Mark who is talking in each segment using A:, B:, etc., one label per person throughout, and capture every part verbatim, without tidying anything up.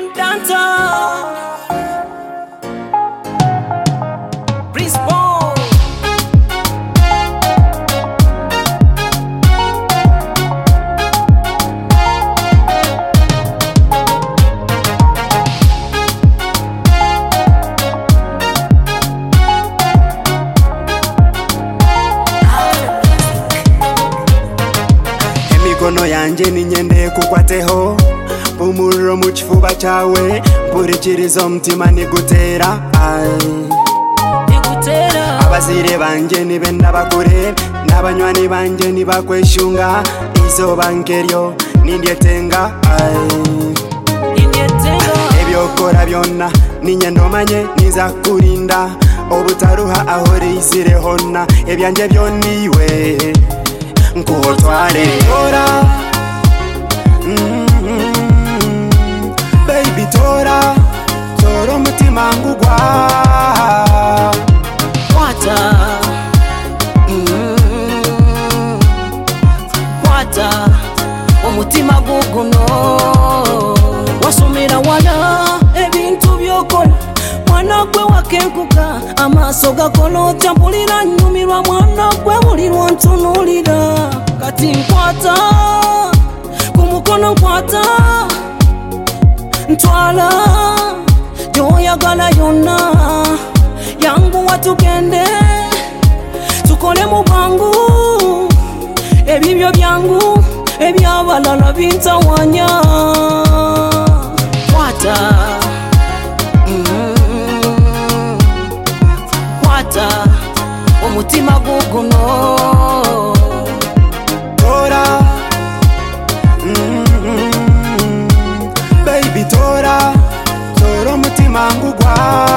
A: one dancer. Prince Paul.
B: Emikono yanje ninyende kukwateho umuriro mu kifuba cyawe mpurikiriza umutima nigutera
A: Nigutera
B: abazire banje nibe ndabakure n'abanywani banje nibakweshunga izoba nkeryo nindyetenga
A: Nindyetenga
B: ebyokora byonna ninyendomanye nizakurinda obutaruha ahore izire honna ebyanje byoniwe nkotware ora baby tora tora umutima ngugwa
A: kwata kwata umutima guguno wasomera wala ebintu byokola mwana gwe wakenkuka amaso gakola otambulira nyumirwa mwana gwe bulirwa ntunulira kati nkwata kumukono nkwata ntwala gyoyagala yonna yangu watugende tukole mu bwangu ebibyo byangu ebyabalala bintawanya kwata kwata umutima guguno
B: tora baby tora tora umutima ngugwa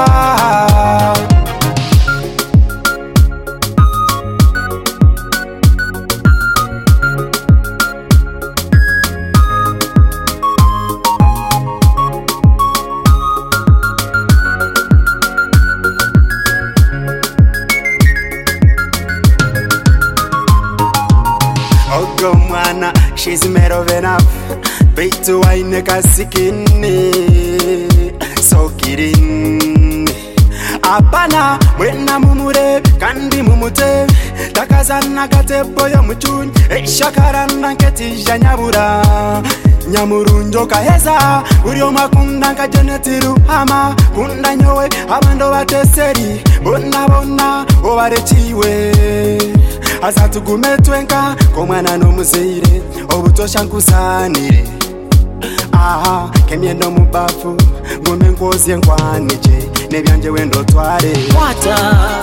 B: Ogo mwana, she's made of enough. Bitu waine kasikini so kidding. Apana mwena mumure kandi mumute takazana katebo yo muchunyi eshakarana nketija nyabura nyamurunjo kaheza uriyo makunda nkajenetiru hama kunda nyowe abando bateseri bona bona obarechiwe azatugume twenka komwana n'omuzire obutosha nkusanire aha kemyendo mubafu ngome nkozye nkwanije nebyanje wendo tware
A: kwata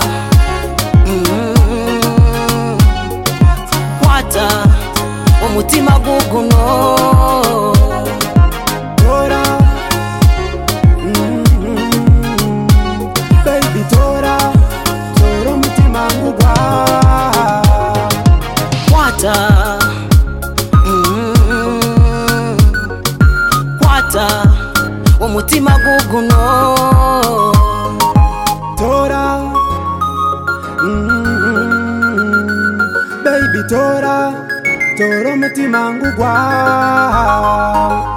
A: kwata umutima guguno
B: tora baby tora tora umutima ngugwa
A: kwata kwata umutima guguno
B: tora baby tora tora umutima ngugwa